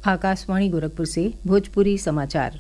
आकाशवाणी गोरखपुर से भोजपुरी समाचार।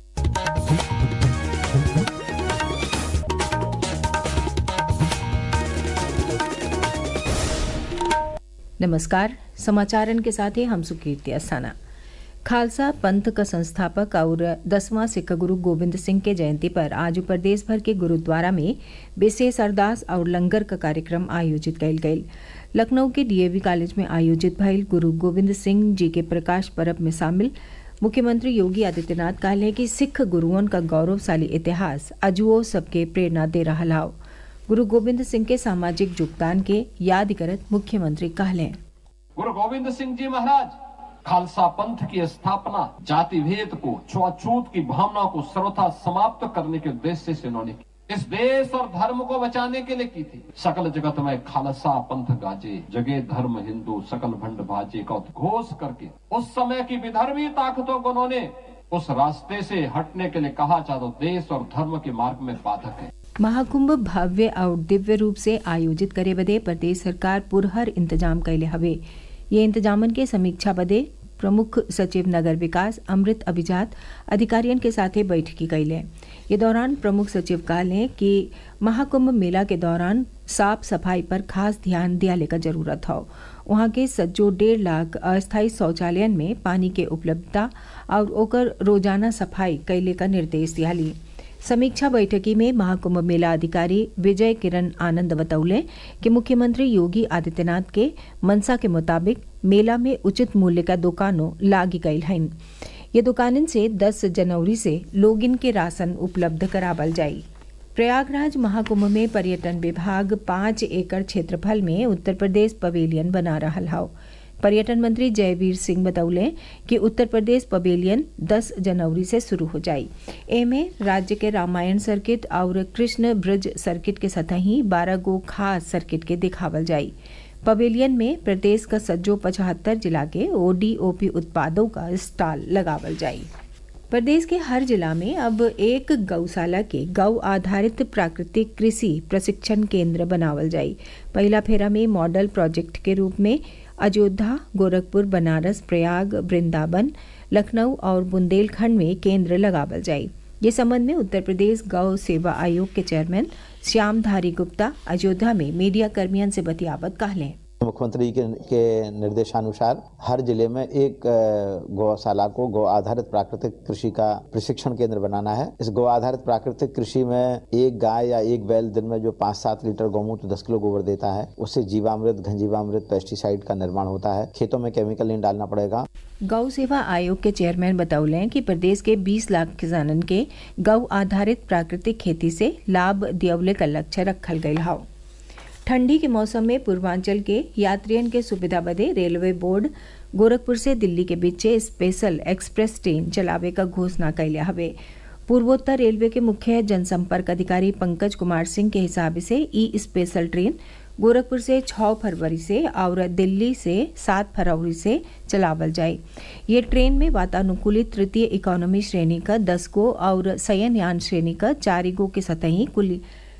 नमस्कार। समाचारन के साथ ही हम सुकीर्ति अस्थाना। खालसा पंथ का संस्थापक और 10वां सिख गुरु गोविंद सिंह के जयंती पर आज प्रदेश भर के गुरुद्वारा में विशेष अरदास और लंगर का कार्यक्रम आयोजित कयल गयल। लखनऊ के डीएवी कॉलेज में आयोजित भयल गुरु गोविंद सिंह जी के प्रकाश पर्व में शामिल मुख्यमंत्री योगी आदित्यनाथ कहले कि सिख गुरुओं का गौरवशाली इतिहास अजुओ सबके प्रेरणा दे रहा हाव। गुरु गोविंद सिंह के सामाजिक योगदान के याद करत मुख्यमंत्री कहले, गुरु गोविंद सिंह जी महाराज खालसा पंथ की स्थापना जाति भेद को, छुआछूत की भावना को सर्वथा समाप्त करने के उद्देश्य से उन्होंने की। इस देश और धर्म को बचाने के लिए की थी। सकल जगत में खालसा पंथ गाजे, जगे धर्म हिंदू सकल भंड भाजे का उद्घोष करके उस समय की विधर्मी ताकतों को उन्होंने उस रास्ते से हटने के लिए कहा, चाहे देश और धर्म के मार्ग में बाधक है। महाकुंभ भव्य और दिव्य रूप से आयोजित करे बदे प्रदेश सरकार पुरहर इंतजाम कैले हवे। ये इंतजामन के समीक्षा बदे प्रमुख सचिव नगर विकास अमृत अभिजात अधिकारियों के साथ बैठकी कैले। ये दौरान प्रमुख सचिव कहले कि महाकुंभ मेला के दौरान साफ सफाई पर खास ध्यान दियाले का जरूरत हो। वहाँ के सज्जो 1.5 लाख अस्थायी शौचालयन में पानी के उपलब्धता और ओकर रोजाना सफाई कैले का निर्देश दियाली। समीक्षा बैठकी में महाकुंभ मेला अधिकारी विजय किरण आनंद बतौले कि मुख्यमंत्री योगी आदित्यनाथ के मनसा के मुताबिक मेला में उचित मूल्य का दुकानों लागी गई हैं। ये दुकानन से 10 जनवरी से लोगिन के राशन उपलब्ध करावल जाई। प्रयागराज महाकुंभ में पर्यटन विभाग 5 एकड़ क्षेत्रफल में उत्तर प्रदेश पवेलियन बना रहा हाव। पर्यटन मंत्री जयवीर सिंह बतौले कि उत्तर प्रदेश पवेलियन 10 जनवरी से शुरू हो जाई। एमे राज्य के रामायण सर्किट और कृष्ण ब्रज सर्किट के सतही 12 गो खास सर्किट के दिखावल जाई। पवेलियन में प्रदेश का सज्जो 75 जिला के ओडीओपी उत्पादों का स्टॉल लगावल जाई। प्रदेश के हर जिला में अब एक गौशाला के गौ आधारित प्राकृतिक कृषि प्रशिक्षण केंद्र बनावल जाई। पहला फेरा में मॉडल प्रोजेक्ट के रूप में अयोध्या, गोरखपुर, बनारस, प्रयाग, वृंदावन, लखनऊ और बुंदेलखंड में केंद्र लगावल जाए। ये संबंध में उत्तर प्रदेश गौ सेवा आयोग के चेयरमैन श्यामधारी गुप्ता अयोध्या में मीडिया कर्मियों से बतियावत कहले, मुख्यमंत्री के निर्देशानुसार हर जिले में एक गौशाला को गौ आधारित प्राकृतिक कृषि का प्रशिक्षण केंद्र बनाना है। इस गौ आधारित प्राकृतिक कृषि में एक गाय या एक बैल दिन में जो 5-7 लीटर गौमूत्र 10 किलो गोबर देता है, उससे जीवामृत, घनजीवामृत, पेस्टिसाइड का निर्माण होता है। खेतों में केमिकल नहीं डालना पड़ेगा। गौ सेवा आयोग के चेयरमैन बतौले कि प्रदेश के 20 लाख किसानन के गौ आधारित प्राकृतिक खेती से लाभ दियवले का लक्ष्य रखल गयल हाव। ठंडी के मौसम में पूर्वांचल के यात्रियों के सुविधा बदे रेलवे बोर्ड गोरखपुर से दिल्ली के बीच स्पेशल एक्सप्रेस ट्रेन चलावे का घोषणा कैले हवे। पूर्वोत्तर रेलवे के मुख्य जनसंपर्क अधिकारी पंकज कुमार सिंह के हिसाब से ई स्पेशल ट्रेन गोरखपुर से 6 फरवरी से और दिल्ली से 7 फरवरी से चलावल जाए। ये ट्रेन में वातानुकूलित तृतीय इकोनॉमी श्रेणी का 10 गो और शयनयान श्रेणी का 4 गो के सतही कुल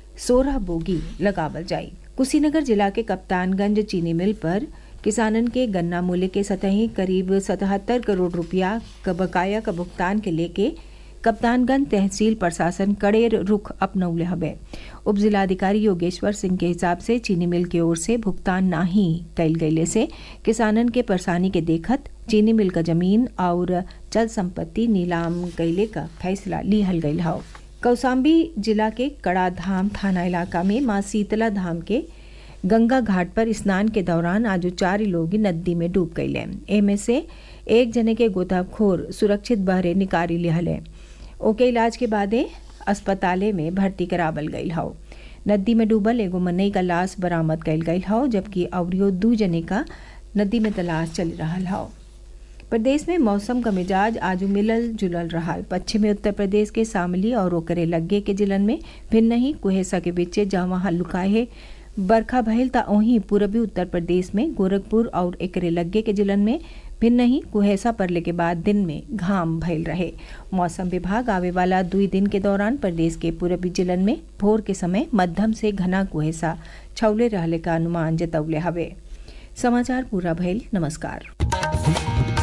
16 बोगी लगावल जाए। कुशीनगर जिला के कप्तानगंज चीनी मिल पर किसानन के गन्ना मूल्य के सतही करीब 77 करोड़ रुपया का बकाया का भुगतान के लेके कप्तानगंज तहसील प्रशासन कड़ेर रुख अपनौले हवे। उप जिलाधिकारी योगेश्वर सिंह के हिसाब से चीनी मिल की ओर से भुगतान नाही कैल गयले से किसानन के परेशानी के देखत चीनी मिल का जमीन और चल संपत्ति नीलाम कैले का फैसला लिहल गयल हाव। कौशाम्बी जिला के कड़ाधाम थाना इलाका में मां शीतला धाम के गंगा घाट पर स्नान के दौरान आज 4 लोग नदी में डूब गए। एमे से एक जने के गोताखोर सुरक्षित बहरे निकाली लिहले। ओके इलाज के बादे अस्पताले में भर्ती करावल गयल हाव। नदी में डूबल एगो मनई का लाश बरामद कैल गयल हाव, जबकि अवरियो 2 जने का नदी में तलाश चल रहा हाव। प्रदेश में मौसम का मिजाज आज मिलल जुलल रहा। पश्चिमी उत्तर प्रदेश के शामली और ओकरे लग्गे के जिलन में भिन्न ही कुहेसा के बीच जहाँ हल्लुकाहे बरखा भयल ता वहीं पूर्वी उत्तर प्रदेश में गोरखपुर और एकरे लग्गे के जिलन में भिन्न ही कुहेसा पड़ने के बाद दिन में घाम भयल रहे। मौसम विभाग आवे वाला 2 दिन के दौरान प्रदेश के पूर्वी जिलन में भोर के समय मध्यम से घना कुहेसा छौले रहले का अनुमान जतौले हवे। समाचार पूरा भयल। नमस्कार।